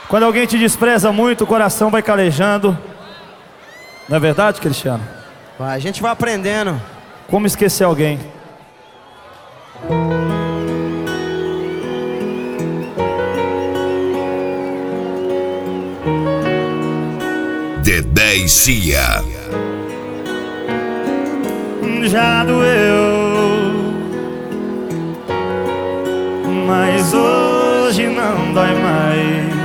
Quando alguém te despreza muito, o coração vai calejando. Não é verdade, Cristiano? Vai, a gente vai aprendendo. Como esquecer alguém? Dedé e Cia. Já doeu, mas hoje não dói mais.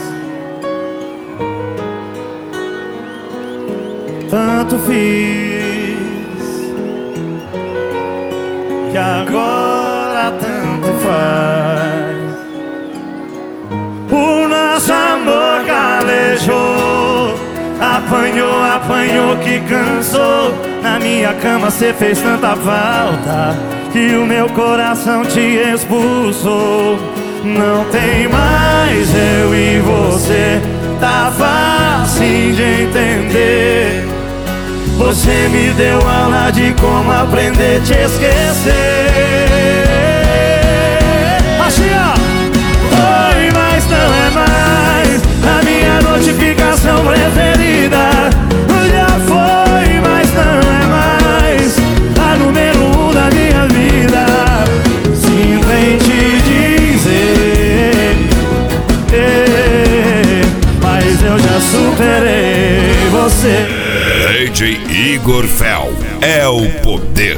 Tanto fiz que agora tanto faz. O nosso amor calejou, apanhou que cansou. Na minha cama cê fez tanta falta que o meu coração te expulsou. Não tem mais eu e você, tá fácil de entender. Você me deu aula de como aprender a te esquecer. Assim ó. Oi, mas não é mais a minha notificação preferida. Já foi, mas não é mais a número 1 da minha vida. Sinto em te dizer, mas eu já superei você. DJ Igor Fel é o poder.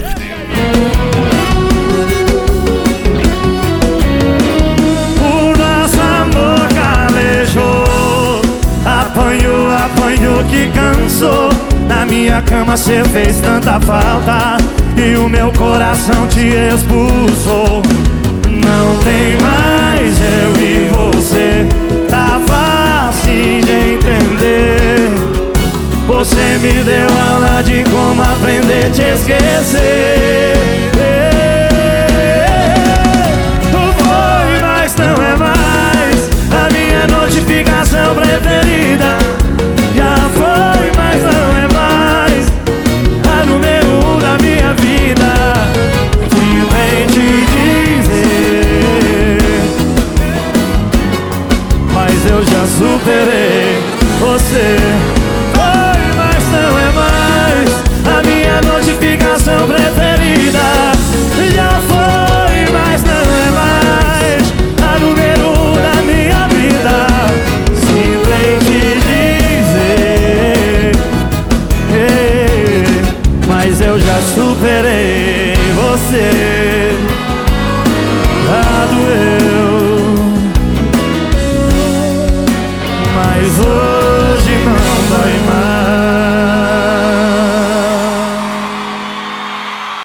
O nosso amor calejou, apanhou que cansou. Na minha cama cê fez tanta falta e o meu coração te expulsou. Não tem mais eu e você, tá fácil de entender. Você me deu aula de como aprender a te esquecer. Foi, mas não é mais a minha notificação preferida. Já foi, mas não é mais a número 1 da minha vida. Fui bem te dizer, mas eu já superei você. Não é mais a minha notificação preferida. Já foi, mas não é mais a número 1 da minha vida. Sinto em te dizer, mas eu já superei você. Já doeu, mas hoje